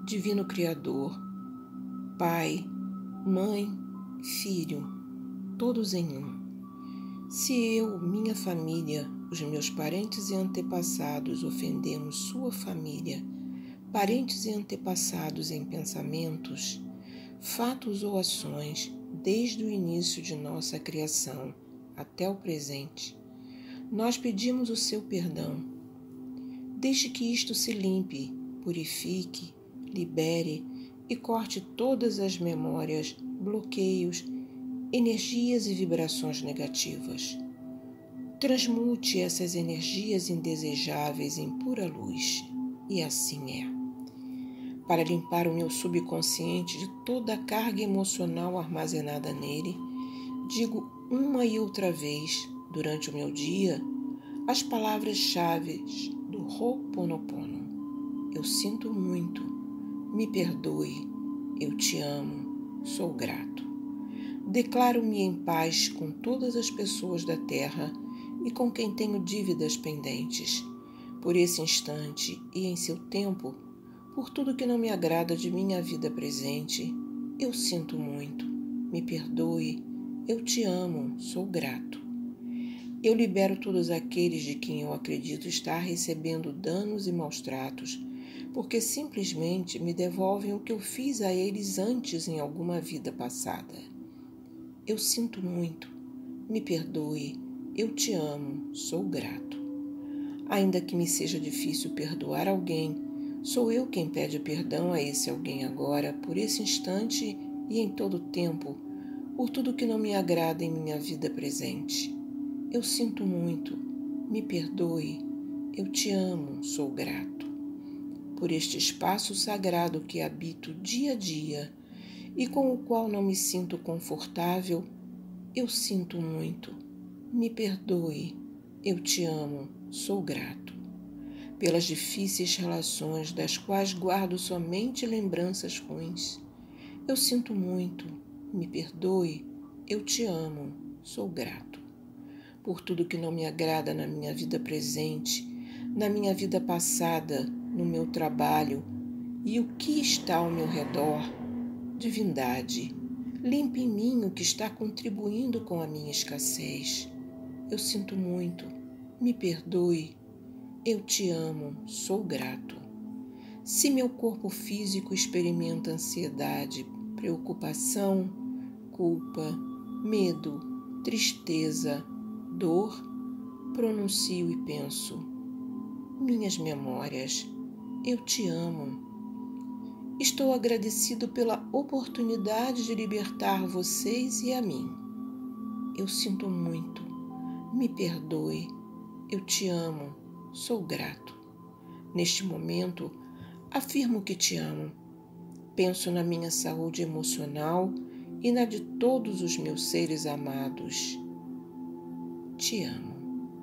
Divino Criador, Pai, Mãe, Filho, todos em um. Se eu, minha família, os meus parentes e antepassados ofendemos sua família, parentes e antepassados em pensamentos, fatos ou ações, desde o início de nossa criação até o presente, nós pedimos o seu perdão. Deixe que isto se limpe, purifique, libere e corte todas as memórias, bloqueios, energias e vibrações negativas. Transmute essas energias indesejáveis em pura luz, e assim é. Para limpar o meu subconsciente de toda a carga emocional armazenada nele, digo uma e outra vez, durante o meu dia, as palavras-chave do Ho'oponopono. Eu sinto muito, me perdoe, eu te amo, sou grato. Declaro-me em paz com todas as pessoas da Terra e com quem tenho dívidas pendentes, por esse instante e em seu tempo, por tudo que não me agrada de minha vida presente. Eu sinto muito, me perdoe, eu te amo, sou grato. Eu libero todos aqueles de quem eu acredito estar recebendo danos e maus-tratos, porque simplesmente me devolvem o que eu fiz a eles antes em alguma vida passada. Eu sinto muito, me perdoe, eu te amo, sou grato. Ainda que me seja difícil perdoar alguém, sou eu quem pede perdão a esse alguém agora, por esse instante e em todo o tempo, por tudo que não me agrada em minha vida presente. Eu sinto muito, me perdoe, eu te amo, sou grato. Por este espaço sagrado que habito dia a dia e com o qual não me sinto confortável, eu sinto muito, me perdoe, eu te amo, sou grato. Pelas difíceis relações das quais guardo somente lembranças ruins, eu sinto muito, me perdoe, eu te amo, sou grato. Por tudo que não me agrada na minha vida presente, na minha vida passada, no meu trabalho e o que está ao meu redor, divindade, limpe em mim o que está contribuindo com a minha escassez. Eu sinto muito, me perdoe, eu te amo, sou grato. Se meu corpo físico experimenta ansiedade, preocupação, culpa, medo, tristeza, dor, pronuncio e penso: minhas memórias, eu te amo. Estou agradecido pela oportunidade de libertar vocês e a mim. Eu sinto muito, me perdoe, eu te amo, sou grato. Neste momento, afirmo que te amo. Penso na minha saúde emocional e na de todos os meus seres amados. Te amo.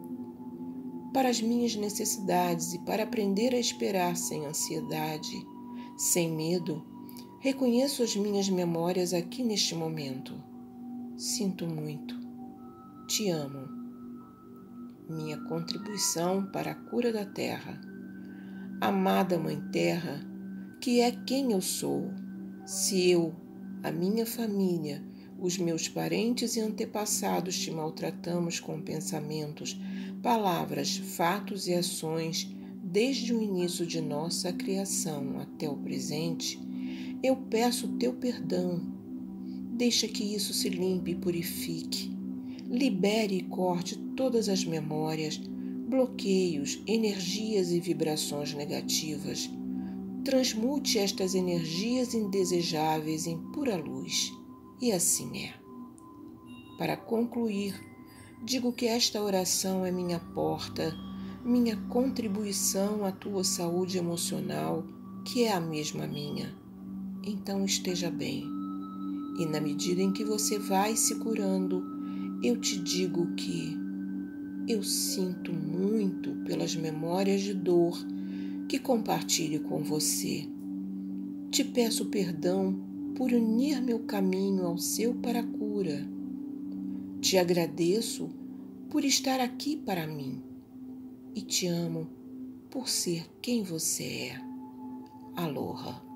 Para as minhas necessidades e para aprender a esperar sem ansiedade, sem medo, reconheço as minhas memórias aqui neste momento. Sinto muito. Te amo. Minha contribuição para a cura da Terra. Amada Mãe Terra, que é quem eu sou, se eu, a minha família, os meus parentes e antepassados te maltratamos com pensamentos, palavras, fatos e ações desde o início de nossa criação até o presente, eu peço o teu perdão. Deixa que isso se limpe e purifique. Libere e corte todas as memórias, bloqueios, energias e vibrações negativas. Transmute estas energias indesejáveis em pura luz. E assim é. Para concluir, digo que esta oração é minha porta, minha contribuição à tua saúde emocional, que é a mesma minha. Então esteja bem. E na medida em que você vai se curando, eu te digo que eu sinto muito pelas memórias de dor que compartilho com você. Te peço perdão por unir meu caminho ao seu para a cura. Te agradeço por estar aqui para mim e te amo por ser quem você é. Aloha.